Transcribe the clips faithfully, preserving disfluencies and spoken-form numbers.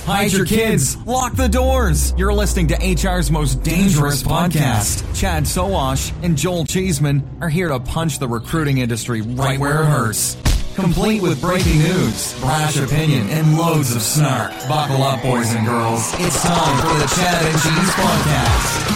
Hide your kids. Lock the doors. You're listening to H R's most dangerous podcast. Chad Sowash and Joel Cheeseman are here to punch the recruiting industry right where it hurts. Complete with breaking news, brash opinion, and loads of snark. Buckle up, boys and girls. It's time for the Chad and Cheese Podcast.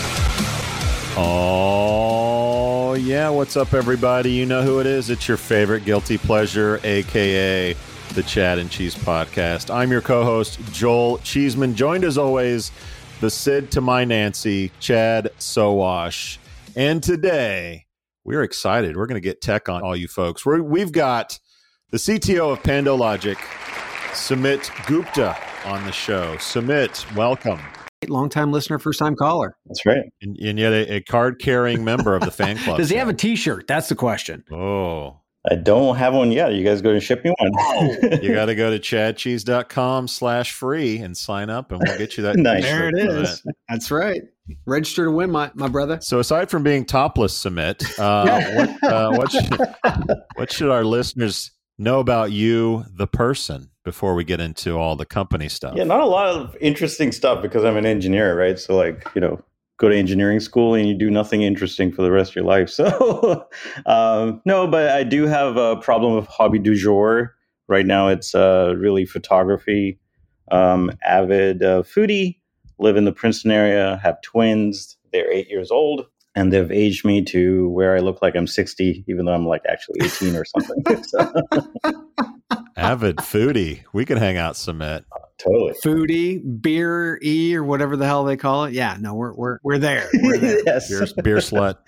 Oh, yeah. What's up, everybody? You know who it is. It's your favorite guilty pleasure, a k a the Chad and Cheese Podcast. I'm your co-host, Joel Cheeseman, joined as always, the Sid to my Nancy, Chad Sowash. And today, we're excited. We're going to get tech on all you folks. We're, we've got the C T O of PandoLogic, Sumit Gupta, on the show. Sumit, welcome. Long-time listener, first-time caller. That's right. And, and yet a, a card-carrying member of the fan club. Does he have a T-shirt? That's the question. Oh. I don't have one yet. You guys going to ship me one? You got to go to chadcheese.com slash free and sign up, and we'll get you that. Nice. There it is. That. That's right. Register to win, my, my brother. So aside from being topless, Sumit, uh, what, uh, what, should, what should our listeners know about you, the person, before we get into all the company stuff? Yeah, not a lot of interesting stuff because I'm an engineer, right? So like, you know, go to engineering school and you do nothing interesting for the rest of your life. So um, no, but I do have a problem with hobby du jour. Right now it's uh, really photography, um, avid uh, foodie, live in the Princeton area, have twins. They're eight years old and they've aged me to where I look like I'm sixty, even though I'm like actually eighteen or something. So. Avid foodie. We could hang out, Sumit. Totally. Foodie, beer E or whatever the hell they call it. Yeah, no, we're we're we're there. We're there. Yes. Beer, beer slut.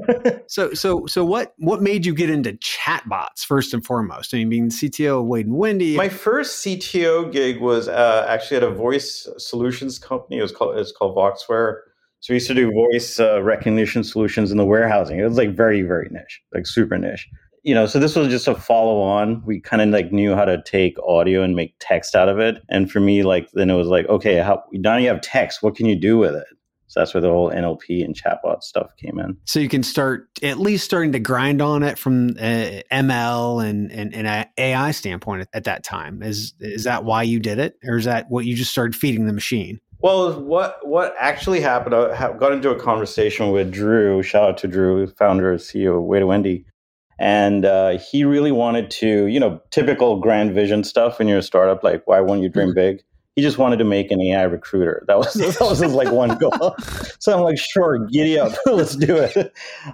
So so so what what made you get into chatbots first and foremost? I mean, being C T O of Wade and Windy. My first C T O gig was uh, actually at a voice solutions company. It was called it's called Voxware. So we used to do voice uh, recognition solutions in the warehousing. It was like very very niche, like super niche. You know, so this was just a follow on. We kind of like knew how to take audio and make text out of it. And for me, like, then it was like, okay, how, now you have text. What can you do with it? So that's where the whole N L P and chatbot stuff came in. So you can start at least starting to grind on it from uh, M L and, and, and A I standpoint at, at that time. Is, is that why you did it? Or is that what you just started feeding the machine? Well, what what actually happened, I got into a conversation with Drew. Shout out to Drew, founder and C E O of Wade and Windy. And uh, he really wanted to, you know, typical grand vision stuff when you're a startup, like, why won't you dream big? He just wanted to make an A I recruiter. That was that was his like one goal. So I'm like, sure, giddy up, let's do it.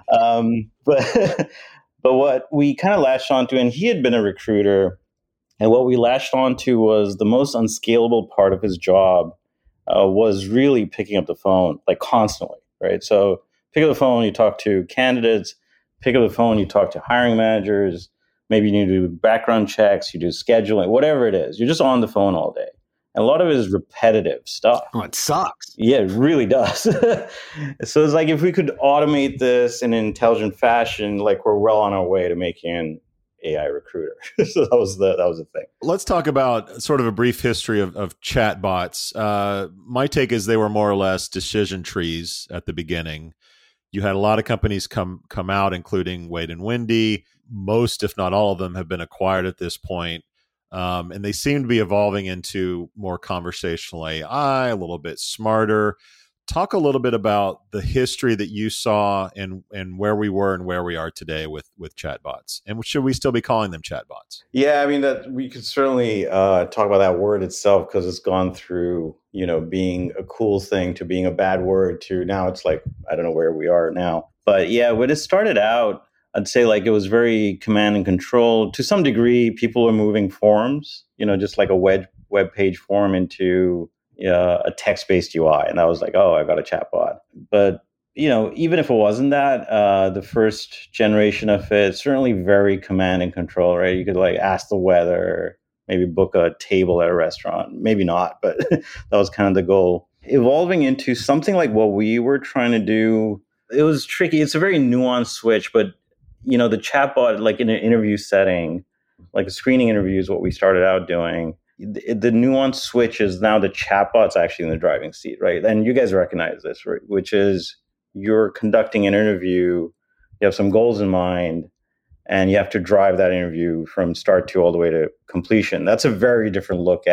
Um, but but what we kind of latched onto, and he had been a recruiter, and what we latched onto was the most unscalable part of his job uh, was really picking up the phone, like constantly, right? So pick up the phone, you talk to candidates. Pick up the phone, you talk to hiring managers, maybe you need to do background checks, you do scheduling, whatever it is. You're just on the phone all day. And a lot of it is repetitive stuff. Oh, it sucks. Yeah, it really does. So it's like if we could automate this in an intelligent fashion, like we're well on our way to making an A I recruiter. So that was the that was the thing. Let's talk about sort of a brief history of, of chatbots. Uh, my take is they were more or less decision trees at the beginning. You had a lot of companies come come out, including Wade and Windy. Most, if not all of them, have been acquired at this point. Um, and they seem to be evolving into more conversational A I, a little bit smarter. Talk a little bit about the history that you saw and and where we were and where we are today with with chatbots. And should we still be calling them chatbots? Yeah, I mean, that we could certainly uh, talk about that word itself because it's gone through, you know, being a cool thing to being a bad word to now it's like, I don't know where we are now. But yeah, when it started out, I'd say like it was very command and control. To some degree, people were moving forms, you know, just like a web, web page form into uh, a text-based U I. And I was like, oh, I got a chatbot. But, you know, even if it wasn't that, uh, the first generation of it, certainly very command and control, right? You could like ask the weather, maybe book a table at a restaurant. Maybe not, but that was kind of the goal. Evolving into something like what we were trying to do, it was tricky. It's a very nuanced switch, but, you know, the chatbot, like in an interview setting, like a screening interview is what we started out doing. The, the nuanced switch is now the chatbot's actually in the driving seat, right? And you guys recognize this, right? Which is you're conducting an interview, you have some goals in mind, and you have to drive that interview from start to all the way to completion. That's a very different look at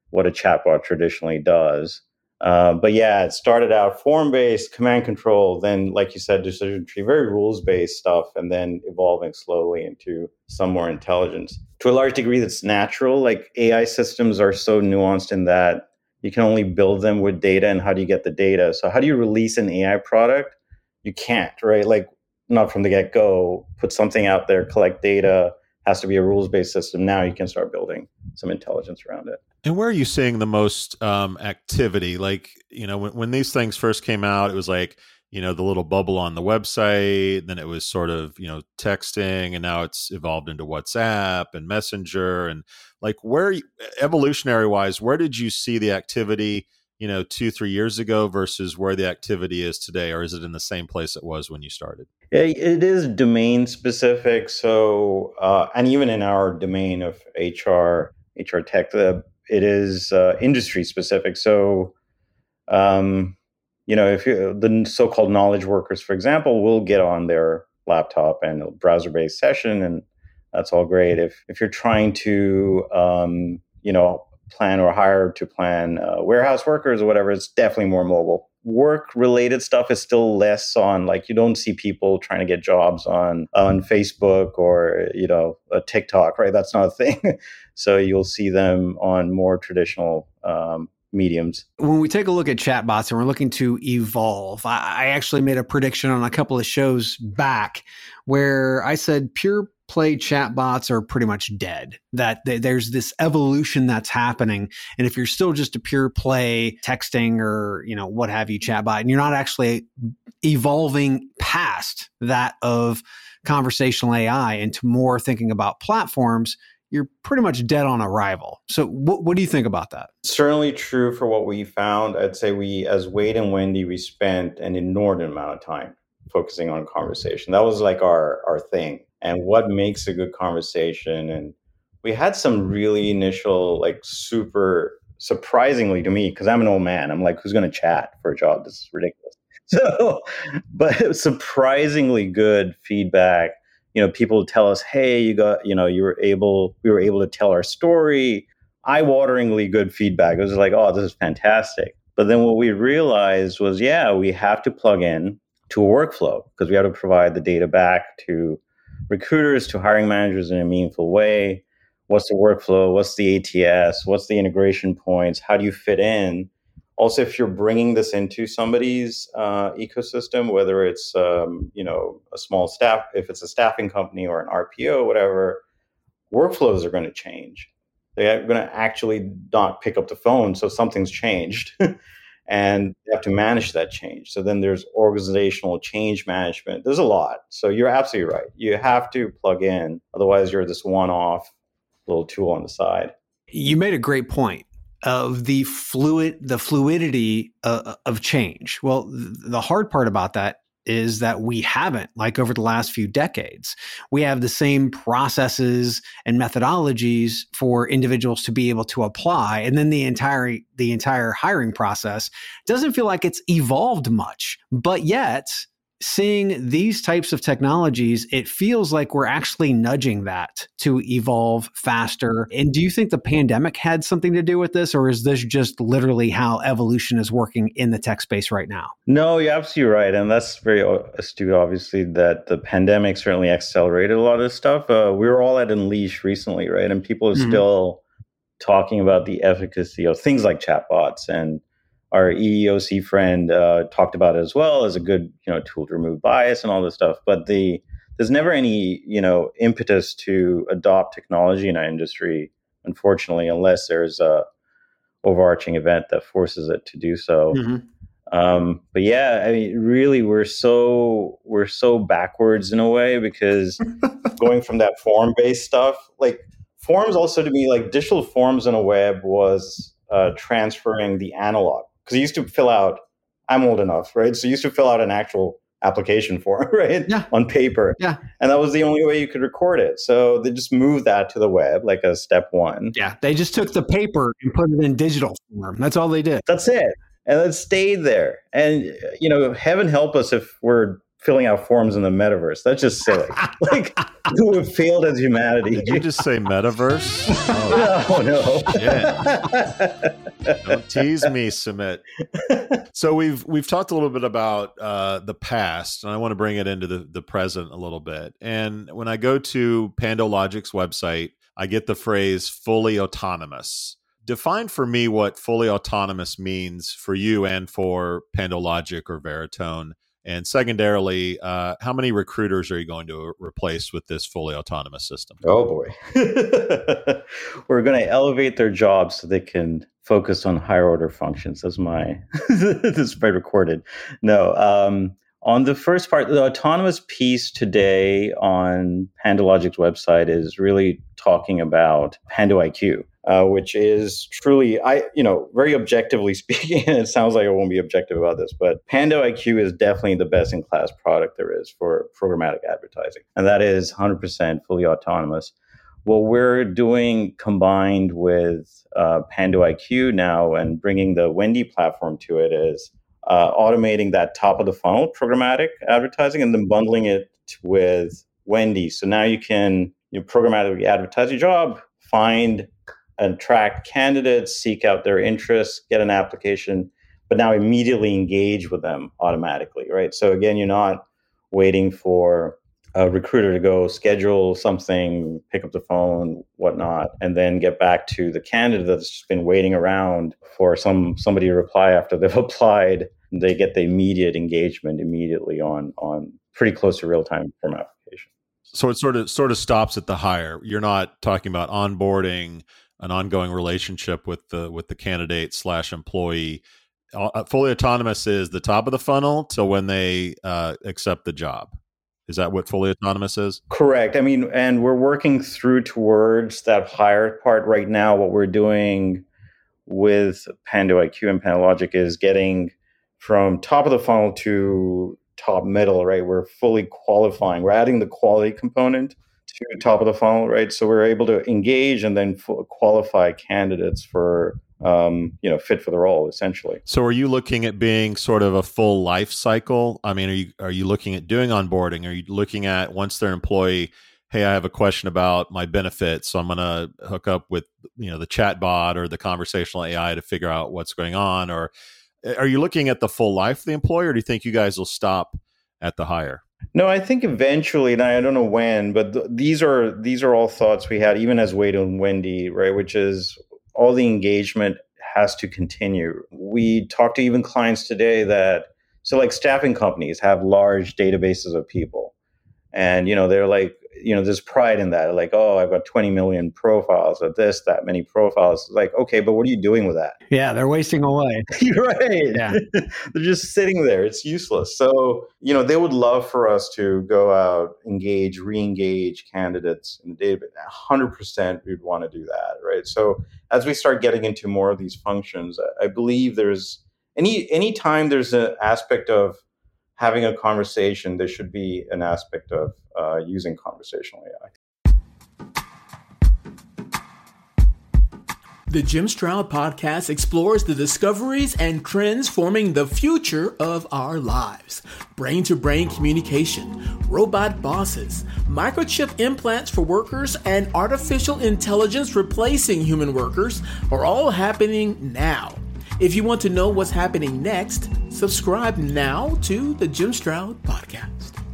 what a chatbot traditionally does. Uh, but yeah, it started out form-based, command control, then, like you said, decision tree, very rules-based stuff, and then evolving slowly into some more intelligence. To a large degree, that's natural. Like A I systems are so nuanced in that you can only build them with data, and how do you get the data? So how do you release an A I product? You can't, right? Like not from the get-go, put something out there, collect data, has to be a rules-based system. Now you can start building some intelligence around it. And where are you seeing the most um, activity? Like, you know, when, when these things first came out, it was like, you know, the little bubble on the website, then it was sort of, you know, texting, and now it's evolved into WhatsApp and Messenger. And like, where, evolutionary wise, where did you see the activity, you know, two, three years ago versus where the activity is today? Or is it in the same place it was when you started? It is domain specific. So, uh, and even in our domain of H R, H R tech, the, it is uh, industry specific. So, um, you know, if you, the so-called knowledge workers, for example, will get on their laptop and a browser-based session, and that's all great. If if you're trying to, um, you know, plan or hire to plan uh, warehouse workers or whatever, it's definitely more mobile. Work-related stuff is still less on, like, you don't see people trying to get jobs on on Facebook or, you know, a TikTok, right? That's not a thing. So you'll see them on more traditional um, mediums. When we take a look at chatbots and we're looking to evolve, I, I actually made a prediction on a couple of shows back where I said pure play chatbots are pretty much dead, that th- there's this evolution that's happening. And if you're still just a pure play texting or, you know, what have you chatbot, and you're not actually evolving past that of conversational A I into more thinking about platforms, you're pretty much dead on arrival. So what, what do you think about that? Certainly true for what we found. I'd say we, as Wade and Wendy, we spent an inordinate amount of time focusing on conversation. That was like our, our thing. And what makes a good conversation. And we had some really initial, like super surprisingly to me, because I'm an old man, I'm like, who's going to chat for a job? This is ridiculous. So, but surprisingly good feedback. You know, people tell us, hey, you got, you know, you were able, we were able to tell our story. Eye-wateringly good feedback. It was like, oh, this is fantastic. But then what we realized was, yeah, we have to plug in to a workflow, because we have to provide the data back to recruiters, to hiring managers in a meaningful way. What's the workflow? What's the A T S? What's the integration points? How do you fit in? Also, if you're bringing this into somebody's uh, ecosystem, whether it's um, you know, a small staff, if it's a staffing company or an R P O, whatever, workflows are going to change. They're going to actually not pick up the phone, so something's changed. And you have to manage that change. So then there's organizational change management. There's a lot. So you're absolutely right. You have to plug in. Otherwise, you're this one-off little tool on the side. You made a great point of the fluid, the fluidity uh, of change. Well, th- the hard part about that is that we haven't, like over the last few decades, we have the same processes and methodologies for individuals to be able to apply. And then the entire, the entire hiring process doesn't feel like it's evolved much, but yet seeing these types of technologies, it feels like we're actually nudging that to evolve faster. And do you think the pandemic had something to do with this, or is this just literally how evolution is working in the tech space right now? No, you're absolutely right. And that's very astute, obviously, that the pandemic certainly accelerated a lot of this stuff. Uh, we were all at Unleash recently, right? And people are mm-hmm. still talking about the efficacy of things like chatbots, and our E E O C friend uh, talked about it as well as a good, you know, tool to remove bias and all this stuff. But the there's never any, you know, impetus to adopt technology in our industry, unfortunately, unless there's a overarching event that forces it to do so. Mm-hmm. Um, but yeah, I mean, really, we're so we're so backwards in a way, because going from that form-based stuff, like forms, also to me, like digital forms on a web was uh, transferring the analog. Because you used to fill out, I'm old enough, right? So you used to fill out an actual application form, right? Yeah. On paper. Yeah. And that was the only way you could record it. So they just moved that to the web, like a step one. Yeah. They just took the paper and put it in digital form. That's all they did. That's it. And it stayed there. And, you know, heaven help us if we're filling out forms in the metaverse. That's just silly. Like, we've failed as humanity. Did you just say metaverse? Oh, no, no. Yeah. Don't tease me, Sumit. So we've we've talked a little bit about uh, the past, and I want to bring it into the, the present a little bit. And when I go to PandoLogic's website, I get the phrase fully autonomous. Define for me what fully autonomous means for you and for PandoLogic or Veritone. And secondarily, uh, how many recruiters are you going to replace with this fully autonomous system? Oh, boy. We're going to elevate their jobs so they can focus on higher order functions. That's my, this is pre-recorded. No, um, on the first part, the autonomous piece today on PandoLogic's website is really talking about PandoIQ. Uh, which is truly, I you know, very objectively speaking, and it sounds like I won't be objective about this, but PandoIQ is definitely the best-in-class product there is for programmatic advertising, and that is one hundred percent fully autonomous. What we're doing combined with uh, PandoIQ now and bringing the Wendy platform to it is uh, automating that top-of-the-funnel programmatic advertising and then bundling it with Wendy. So now you can you know, programmatically advertise your job, find attract candidates, seek out their interests, get an application, but now immediately engage with them automatically, right? So again, you're not waiting for a recruiter to go schedule something, pick up the phone, whatnot, and then get back to the candidate that's just been waiting around for some somebody to reply after they've applied. They get the immediate engagement immediately on on pretty close to real time from application. So it sort of sort of stops at the hire. You're not talking about onboarding, an ongoing relationship with the with the candidate slash employee. Uh, fully autonomous is the top of the funnel till when they uh, accept the job. Is that what fully autonomous is? Correct. I mean, and we're working through towards that higher part right now. What we're doing with PandoIQ and PandoLogic is getting from top of the funnel to top middle, right? We're fully qualifying. We're adding the quality component to top of the funnel, right? So we're able to engage and then f- qualify candidates for, um, you know, fit for the role, essentially. So are you looking at being sort of a full life cycle? I mean, are you are you looking at doing onboarding? Are you looking at once they're an employee, hey, I have a question about my benefits, so I'm going to hook up with, you know, the chat bot or the conversational A I to figure out what's going on? Or are you looking at the full life of the employee, or do you think you guys will stop at the hire? No, I think eventually, and I don't know when, but th- these are these are all thoughts we had, even as Wade and Wendy, right? Which is all the engagement has to continue. We talk to even clients today that, so like staffing companies have large databases of people, and you know they're like, you know, there's pride in that. Like, oh, I've got twenty million profiles of this, that many profiles. Like, okay, but what are you doing with that? Yeah, they're wasting away. You're right. Yeah. They're just sitting there. It's useless. So, you know, they would love for us to go out, engage, re-engage candidates in the database. one hundred percent we'd want to do that, right? So as we start getting into more of these functions, I believe there's any any time there's an aspect of having a conversation, there should be an aspect of uh, using conversational A I. The Jim Stroud Podcast explores the discoveries and trends forming the future of our lives. Brain-to-brain communication, robot bosses, microchip implants for workers, and artificial intelligence replacing human workers are all happening now. If you want to know what's happening next, subscribe now to the Jim Stroud Podcast.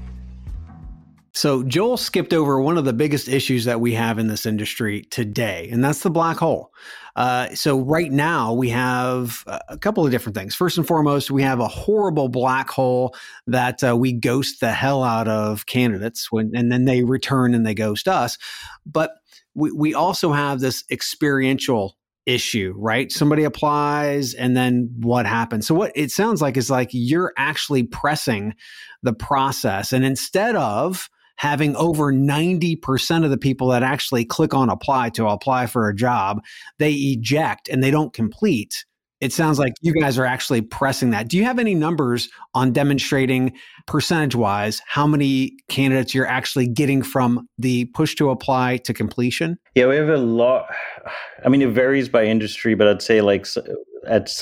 So Joel skipped over one of the biggest issues that we have in this industry today, and that's the black hole. Uh, so right now we have a couple of different things. First and foremost, we have a horrible black hole that uh, we ghost the hell out of candidates when, and then they return and they ghost us. But we, we also have this experiential issue, right? Somebody applies and then what happens? So what it sounds like is like you're actually pressing the process, and instead of having over ninety percent of the people that actually click on apply to apply for a job, they eject and they don't complete. It sounds like you guys are actually pressing that. Do you have any numbers on demonstrating percentage-wise how many candidates you're actually getting from the push to apply to completion? Yeah, we have a lot. I mean, it varies by industry, but I'd say like at some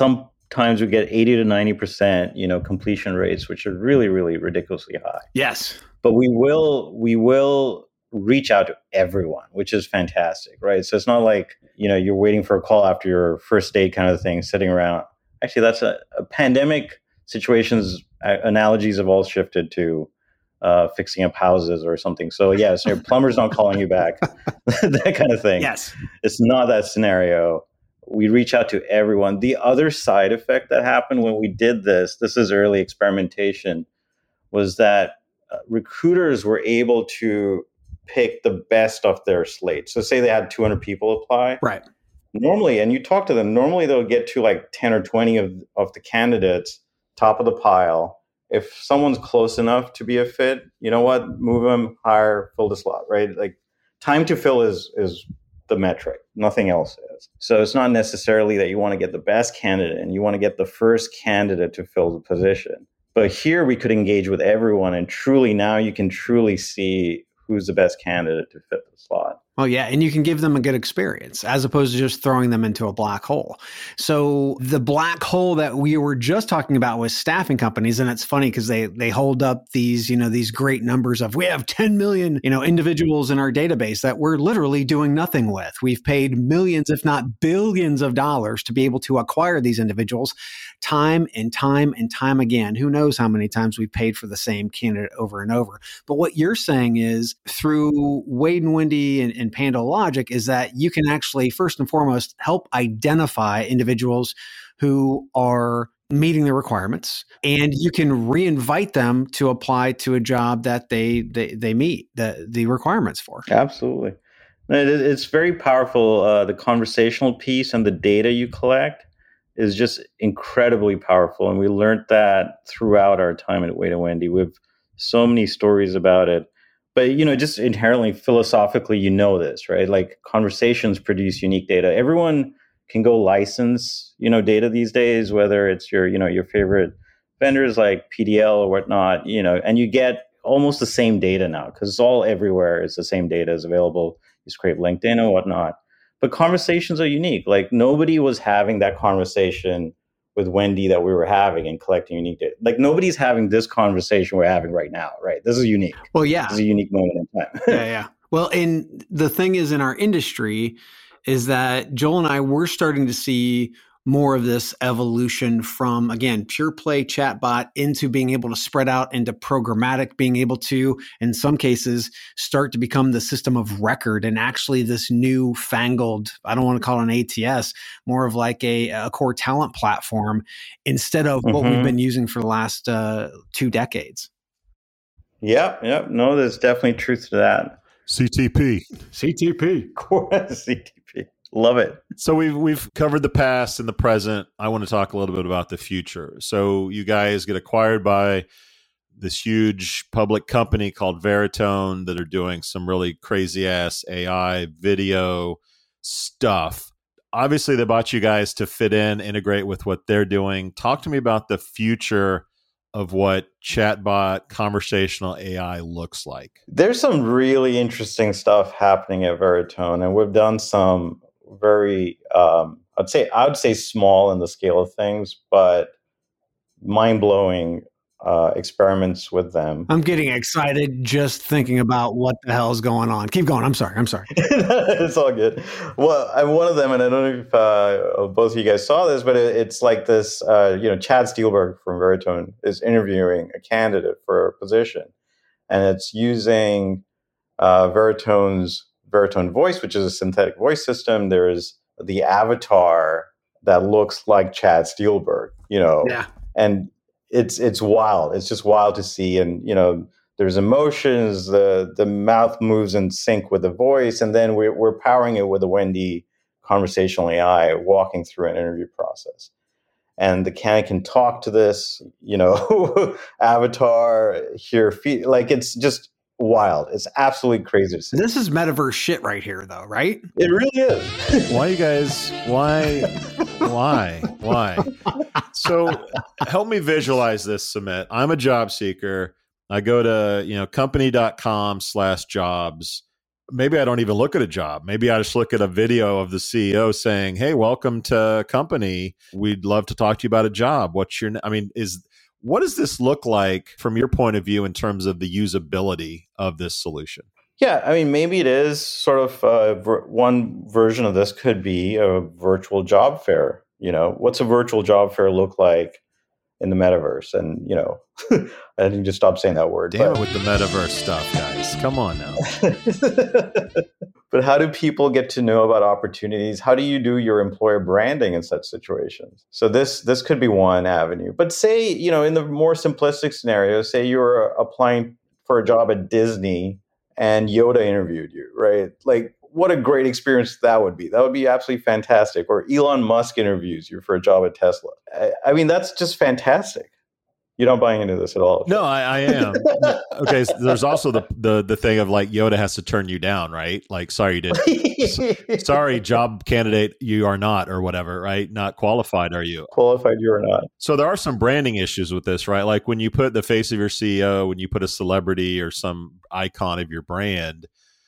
times we get eighty to ninety percent, you know, completion rates, which are really, really ridiculously high. Yes. But we will, we will reach out to everyone, which is fantastic, right? So it's not like, you know, you're waiting for a call after your first date kind of thing, sitting around. Actually, that's a, a pandemic situations, uh, analogies have all shifted to uh, fixing up houses or something. So yeah, so your plumber's not calling you back, that kind of thing. Yes. It's not that scenario. We reach out to everyone. The other side effect that happened when we did this, this is early experimentation, was that uh, recruiters were able to pick the best of their slate. So say they had two hundred people apply. Right. Normally, and you talk to them, normally they'll get to like ten or twenty of, of the candidates, top of the pile. If someone's close enough to be a fit, you know what, move them, hire, fill the slot, right? Like time to fill is is the metric. Nothing else is. So it's not necessarily that you want to get the best candidate and you want to get the first candidate to fill the position. But here we could engage with everyone, and truly now you can truly see who's the best candidate to fit the slot. Oh, yeah. And you can give them a good experience as opposed to just throwing them into a black hole. So the black hole that we were just talking about was staffing companies. And it's funny because they they hold up these, you know, these great numbers of we have ten million, you know, individuals in our database that we're literally doing nothing with. We've paid millions, if not billions of dollars to be able to acquire these individuals time and time and time again. Who knows how many times we've paid for the same candidate over and over. But what you're saying is through Wade and Wendy and, and Panda Logic is that you can actually, first and foremost, help identify individuals who are meeting the requirements, and you can re-invite them to apply to a job that they they, they meet the, the requirements for. Absolutely. It, it's very powerful. Uh, the conversational piece and the data you collect is just incredibly powerful. And we learned that throughout our time at Wade and Wendy. We have so many stories about it. But, you know, just inherently, philosophically, you know this, right? Like conversations produce unique data. Everyone can go license, you know, data these days, whether it's your, you know, your favorite vendors like P D L or whatnot, you know, and you get almost the same data now because it's all everywhere. It's the same data is available. You scrape LinkedIn and whatnot. But conversations are unique. Like nobody was having that conversation with Wendy that we were having and collecting unique data. Like nobody's having this conversation we're having right now, right? This is unique. Well, yeah. This is a unique moment in time. yeah, yeah. Well, and the thing is in our industry is that Joel and I, we're starting to see more of this evolution from, again, pure play chatbot into being able to spread out into programmatic, being able to, in some cases, start to become the system of record and actually this new fangled, I don't want to call it an A T S, more of like a, a core talent platform instead of mm-hmm. what we've been using for the last uh, two decades. Yep, yep. No, there's definitely truth to that. C T P. C T P. C T P. Love it. So we've we've covered the past and the present. I want to talk a little bit about the future. So you guys get acquired by this huge public company called Veritone that are doing some really crazy ass A I video stuff. Obviously, they bought you guys to fit in, integrate with what they're doing. Talk to me about the future of what chatbot conversational A I looks like. There's some really interesting stuff happening at Veritone, and we've done some very, um, I'd say, I would say small in the scale of things, but mind-blowing uh, experiments with them. I'm getting excited just thinking about what the hell is going on. Keep going. I'm sorry. I'm sorry. It's all good. Well, I'm one of them, and I don't know if uh, both of you guys saw this, but it, it's like this, uh, you know, Chad Steelberg from Veritone is interviewing a candidate for a position, and it's using uh, Veritone's Veritone Voice, which is a synthetic voice system. There is the avatar that looks like Chad Steelberg, you know, yeah. and it's it's wild. It's just wild to see, and you know, there's emotions. The the mouth moves in sync with the voice, and then we're we're powering it with a Wendy conversational A I, walking through an interview process, and the candidate can talk to this, you know, avatar, hear, feel, like it's just wild. It's absolutely crazy to see. This is metaverse shit right here, though, right? It really is. Why you guys? Why? Why? Why? So help me visualize this, Sumit. I'm a job seeker. I go to, you know, company dot com slash jobs. maybe I don't even look at a job. Maybe I just look at a video of the C E O saying, "Hey, welcome to company. We'd love to talk to you about a job. What's your?" I mean, is what does this look like from your point of view in terms of the usability of this solution? Yeah, I mean, maybe it is sort of uh, ver- one version of this could be a virtual job fair. You know, what's a virtual job fair look like in the metaverse? And, you know, I need to stop saying that word. Damn but. it with the metaverse stuff, guys. Come on now. But how do people get to know about opportunities? How do you do your employer branding in such situations? So this this could be one avenue. But say, you know, in the more simplistic scenario, say you're applying for a job at Disney and Yoda interviewed you, right? Like, what a great experience that would be. That would be absolutely fantastic. Or Elon Musk interviews you for a job at Tesla. I, I mean, that's just fantastic. You're not buying into this at all. No, I, I am. Okay, so there's also the, the the thing of like Yoda has to turn you down, right? Like, sorry, you didn't. Sorry, job candidate, you are not, or whatever, right? Not qualified, are you? Qualified, you are not. So there are some branding issues with this, right? Like when you put the face of your C E O, when you put a celebrity or some icon of your brand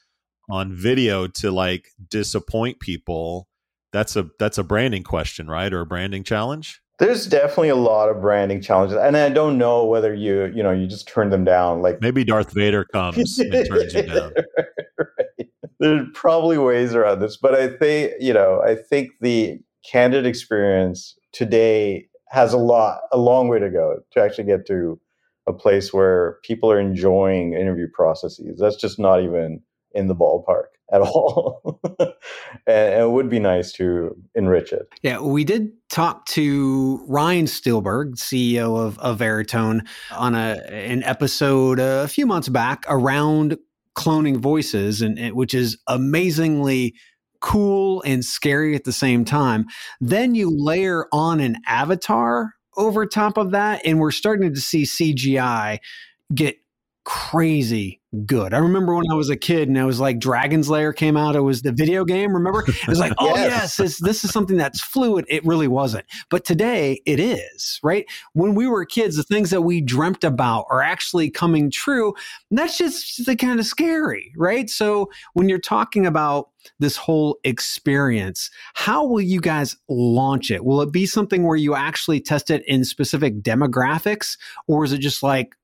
on video to like disappoint people, that's a that's a branding question, right? Or a branding challenge? There's definitely a lot of branding challenges, and I don't know whether you, you know, you just turn them down. Like maybe Darth Vader comes and turns you down. Right. There's probably ways around this, but I think, you know, I think the candidate experience today has a lot, a long way to go to actually get to a place where people are enjoying interview processes. That's just not even in the ballpark at all. and, and it would be nice to enrich it. Yeah, we did talk to Ryan Steelberg, C E O of, of Veritone, on a an episode a few months back around cloning voices, and, and which is amazingly cool and scary at the same time. Then you layer on an avatar over top of that, and we're starting to see C G I get crazy good. I remember when I was a kid and I was like, Dragon's Lair came out. It was the video game. Remember? It was like, oh yes, yes this, this is something that's fluid. It really wasn't. But today it is, right? When we were kids, the things that we dreamt about are actually coming true. And that's just the kind of scary, right? So when you're talking about this whole experience, how will you guys launch it? Will it be something where you actually test it in specific demographics, or is it just like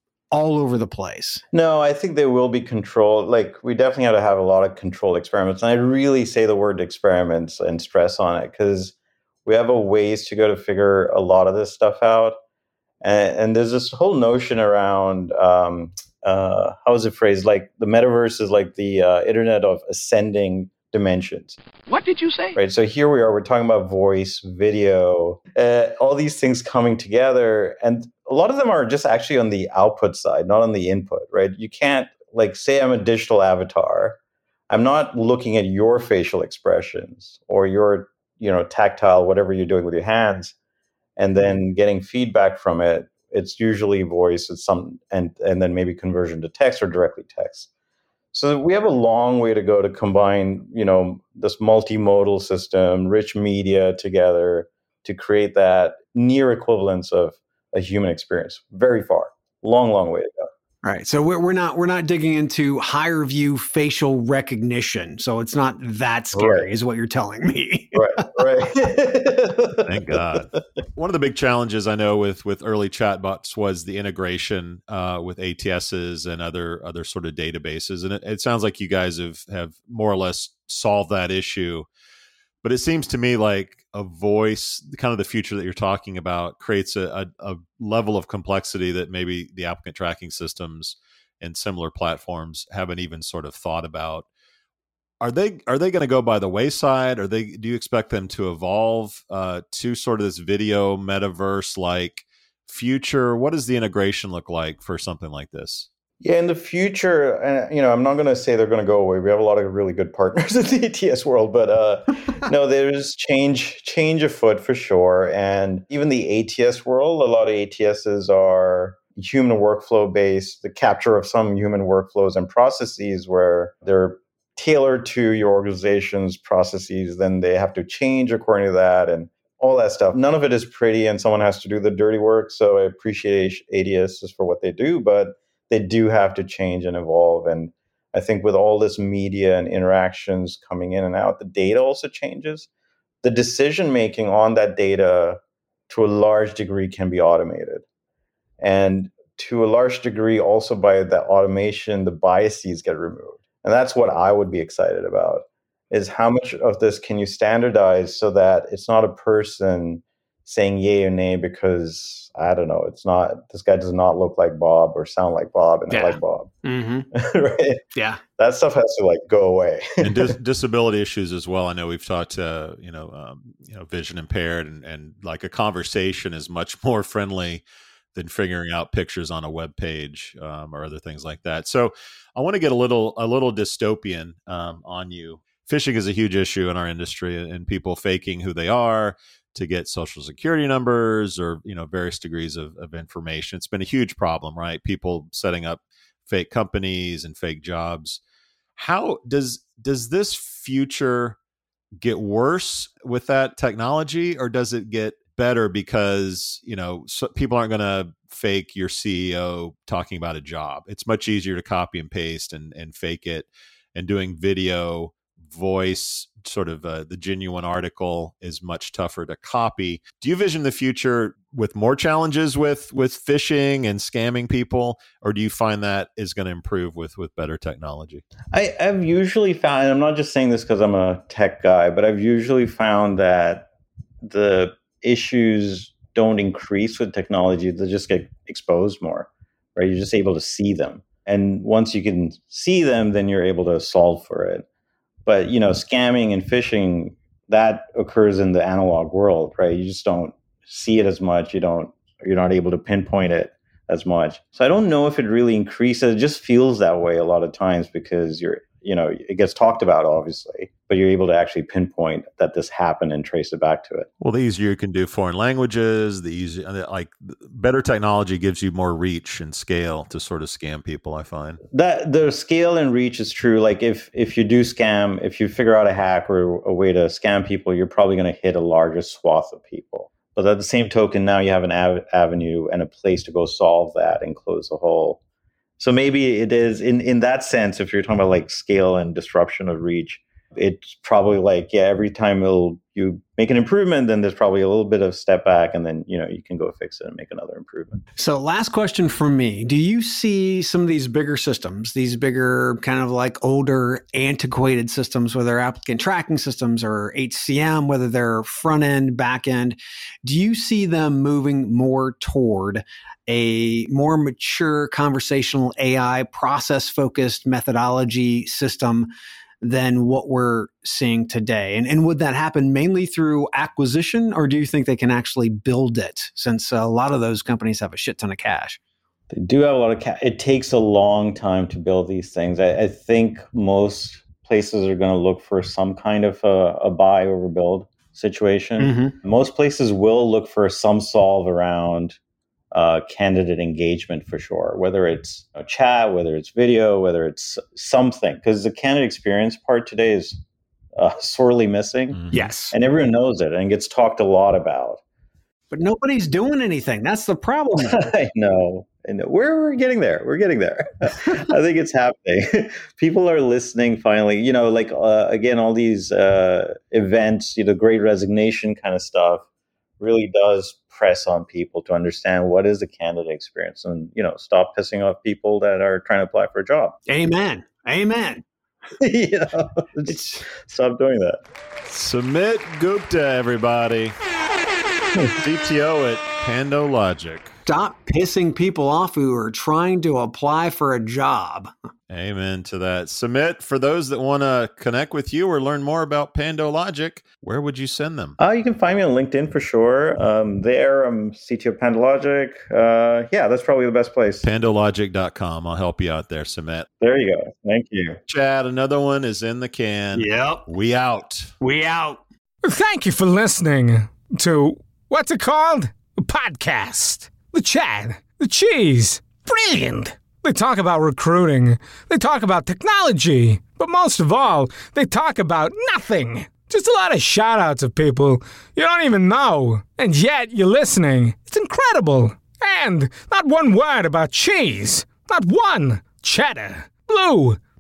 all over the place? No, I think they will be controlled. Like, we definitely have to have a lot of controlled experiments. And I really say the word experiments and stress on it, because we have a ways to go to figure a lot of this stuff out. And, and there's this whole notion around, um, uh, how is it phrased? Like, the metaverse is like the uh, internet of ascending dimensions. What did you say? Right. So here we are, we're talking about voice, video, uh, all these things coming together. And a lot of them are just actually on the output side, not on the input, right? You can't, like, say I'm a digital avatar. I'm not looking at your facial expressions or your, you know, tactile, whatever you're doing with your hands, and then getting feedback from it. It's usually voice, it's some, and, and then maybe conversion to text or directly text. So we have a long way to go to combine, you know, this multimodal system, rich media together to create that near equivalence of a human experience. Very far, long, long way to go. All right. So we're, we're not we're not digging into higher view facial recognition. So it's not that scary, right, is what you're telling me. Right. Right. Thank God. One of the big challenges I know with with early chatbots was the integration uh, with A T Ss and other other sort of databases, and it, it sounds like you guys have have more or less solved that issue. But it seems to me like a voice, kind of the future that you're talking about, creates a, a, a level of complexity that maybe the applicant tracking systems and similar platforms haven't even sort of thought about. Are they are they going to go by the wayside? Are they? Do you expect them to evolve uh, to sort of this video metaverse like future? What does the integration look like for something like this? Yeah, in the future, uh, you know, I'm not going to say they're going to go away. We have a lot of really good partners in the A T S world, but uh, no, there's change change afoot for sure. And even the A T S world, a lot of A T Ss are human workflow based, the capture of some human workflows and processes where they're tailored to your organization's processes. Then they have to change according to that and all that stuff. None of it is pretty, and someone has to do the dirty work. So I appreciate A T Ss for what they do, but they do have to change and evolve. And I think with all this media and interactions coming in and out, the data also changes. The decision making on that data to a large degree can be automated. And to a large degree, also by that automation, the biases get removed. And that's what I would be excited about, is how much of this can you standardize so that it's not a person saying yay or nay because, I don't know, it's not, this guy does not look like Bob or sound like Bob and yeah. I like Bob. Mm-hmm. Right? Yeah. That stuff has to like go away. And dis- disability issues as well. I know we've talked, uh, you know, um, you know, vision impaired, and, and like a conversation is much more friendly than figuring out pictures on a web page um, or other things like that. So I want to get a little, a little dystopian um, on you. Phishing is a huge issue in our industry, and people faking who they are to get social security numbers or, you know, various degrees of, of information. It's been a huge problem, right? People setting up fake companies and fake jobs. How does, does this future get worse with that technology, or does it get better because, you know, so people aren't going to fake your C E O talking about a job? It's much easier to copy and paste and, and fake it, and doing video, voice, sort of uh, the genuine article is much tougher to copy. Do you vision the future with more challenges with with phishing and scamming people, or do you find that is going to improve with with better technology? I, I've usually found, and I'm not just saying this because I'm a tech guy, but I've usually found that the issues don't increase with technology, they just get exposed more, right? You're just able to see them. And once you can see them, then you're able to solve for it. But, you know, scamming and phishing, that occurs in the analog world, right? You just don't see it as much. You don't, you're not able to pinpoint it as much. So I don't know if it really increases. It just feels that way a lot of times because you're, you know, it gets talked about, obviously, but you're able to actually pinpoint that this happened and trace it back to it. Well, the easier you can do foreign languages, the easier, like better technology gives you more reach and scale to sort of scam people, I find. That the scale and reach is true. Like if, if you do scam, if you figure out a hack or a way to scam people, you're probably going to hit a larger swath of people. But at the same token, now you have an av- avenue and a place to go solve that and close the hole. So maybe it is in, in that sense, if you're talking about like scale and disruption of reach, it's probably like, yeah, every time it'll, you make an improvement, then there's probably a little bit of step back, and then, you know, you can go fix it and make another improvement. So last question from me. Do you see some of these bigger systems, these bigger kind of like older antiquated systems, whether applicant tracking systems or H C M, whether they're front end, back end, do you see them moving more toward a more mature conversational A I process focused methodology system than what we're seeing today? And, and would that happen mainly through acquisition, or do you think they can actually build it, since a lot of those companies have a shit ton of cash? They do have a lot of cash. It takes a long time to build these things. I, I think most places are going to look for some kind of a, a buy over build situation. Mm-hmm. Most places will look for some solve around Uh, candidate engagement for sure, whether it's a chat, whether it's video, whether it's something, because the candidate experience part today is uh, sorely missing. Mm-hmm. Yes. And everyone knows it and gets talked a lot about. But nobody's doing anything. That's the problem. I know. I know. We're, we're getting there. We're getting there. I think it's happening. People are listening finally. You know, like, uh, again, all these uh, events, you know, Great Resignation kind of stuff really does press on people to understand what is the candidate experience, and, you know, stop pissing off people that are trying to apply for a job. Amen. Amen. You know, just stop doing that. Sumit Gupta, everybody. C T O at PandoLogic. Stop pissing people off who are trying to apply for a job. Amen to that. Sumit, for those that want to connect with you or learn more about PandoLogic, where would you send them? Uh, you can find me on LinkedIn for sure. Um, there, I'm C T O of PandoLogic. Uh, yeah, that's probably the best place. PandoLogic dot com. I'll help you out there, Sumit. There you go. Thank you. Chad, another one is in the can. Yep. We out. We out. Thank you for listening to, what's it called? A podcast. The Chad. The Cheese. Brilliant. They talk about recruiting. They talk about technology. But most of all, they talk about nothing. Just a lot of shout-outs of people you don't even know. And yet you're listening. It's incredible. And not one word about cheese. Not one. Cheddar. Blue.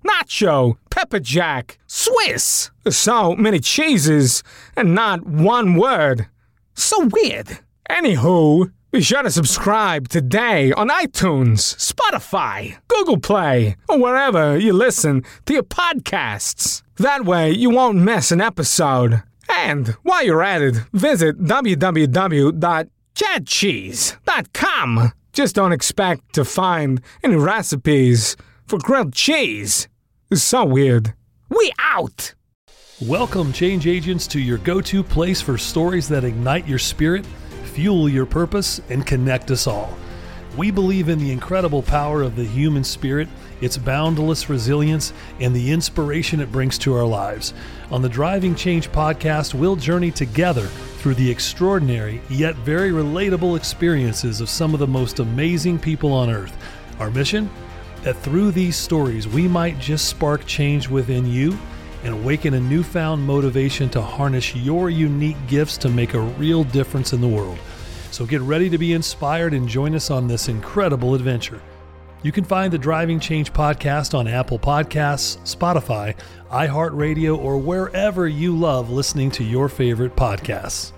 nacho, pepper jack, Swiss. So many cheeses and not one word. So weird. Anywho, be sure to subscribe today on iTunes, Spotify, Google Play, or wherever you listen to your podcasts. That way you won't miss an episode. And while you're at it, visit w w w dot chad cheese dot com. Just don't expect to find any recipes for grilled cheese. It's so weird. We out! Welcome, change agents, to your go-to place for stories that ignite your spirit, fuel your purpose, and connect us all. We believe in the incredible power of the human spirit, its boundless resilience, and the inspiration it brings to our lives. On the Driving Change podcast, we'll journey together through the extraordinary yet very relatable experiences of some of the most amazing people on earth. Our mission? That through these stories, we might just spark change within you and awaken a newfound motivation to harness your unique gifts to make a real difference in the world. So get ready to be inspired and join us on this incredible adventure. You can find the Driving Change podcast on Apple Podcasts, Spotify, iHeartRadio, or wherever you love listening to your favorite podcasts.